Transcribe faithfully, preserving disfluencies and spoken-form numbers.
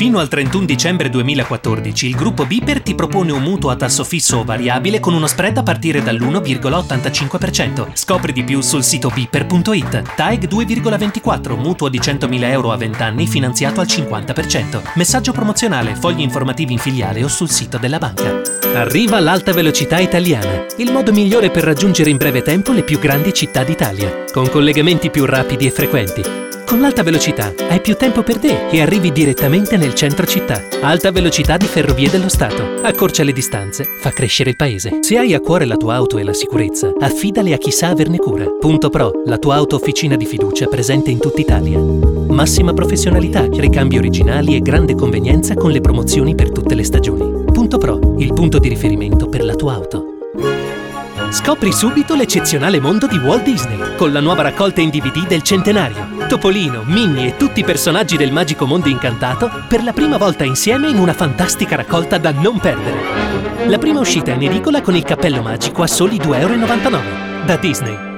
Fino al trentuno dicembre duemilaquattordici il gruppo Biper ti propone un mutuo a tasso fisso o variabile con uno spread a partire dall'uno virgola ottantacinque per cento. Scopri di più sul sito biper punto it. T A E G due virgola ventiquattro, mutuo di centomila euro a venti anni finanziato al cinquanta per cento. Messaggio promozionale, fogli informativi in filiale o sul sito della banca. Arriva l'alta velocità italiana, il modo migliore per raggiungere in breve tempo le più grandi città d'Italia, con collegamenti più rapidi e frequenti. Con l'alta velocità hai più tempo per te e arrivi direttamente nel centro città. Alta velocità di Ferrovie dello Stato. Accorcia le distanze, fa crescere il paese. Se hai a cuore la tua auto e la sicurezza, affidale a chi sa averne cura. Punto Pro, la tua auto officina di fiducia presente in tutta Italia. Massima professionalità, ricambi originali e grande convenienza con le promozioni per tutte le stagioni. Punto Pro, il punto di riferimento per la tua auto. Scopri subito l'eccezionale mondo di Walt Disney con la nuova raccolta in D V D del centenario. Topolino, Minnie e tutti i personaggi del magico mondo incantato per la prima volta insieme in una fantastica raccolta da non perdere. La prima uscita in edicola con il cappello magico a soli due virgola novantanove euro. Da Disney.